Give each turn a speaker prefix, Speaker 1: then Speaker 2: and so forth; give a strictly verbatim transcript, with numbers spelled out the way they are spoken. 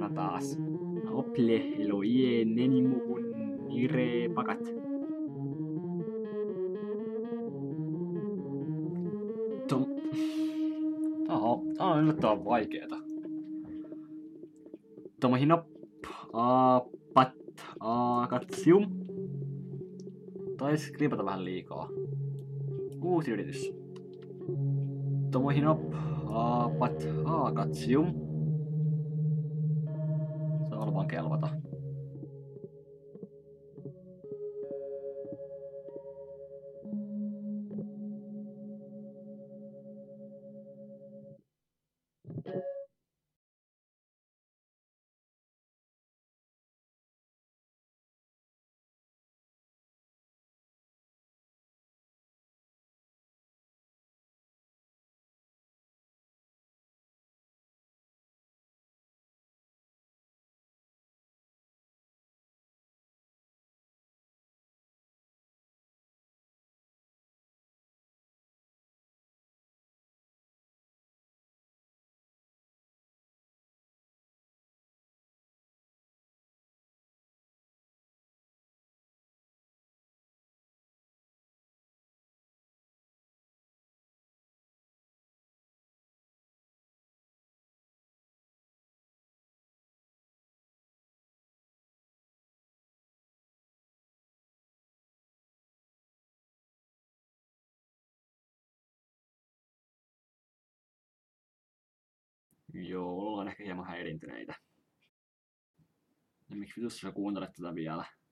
Speaker 1: mukana taas. Ople, eloie, nenimuhun, nire, pakat. Tom... Tää on, tää on yllättävän vaikeeta. Tomohinop, aapat, aakatsium. Taisi klipata vähän liikaa. Uusi yritys. Tomohinop, aapat, aakatsium. Se on vaan kelvata. Joo, ollaan ehkä hieman häirintyneitä. Ja miksi vitussa sä kuuntelet tätä vielä?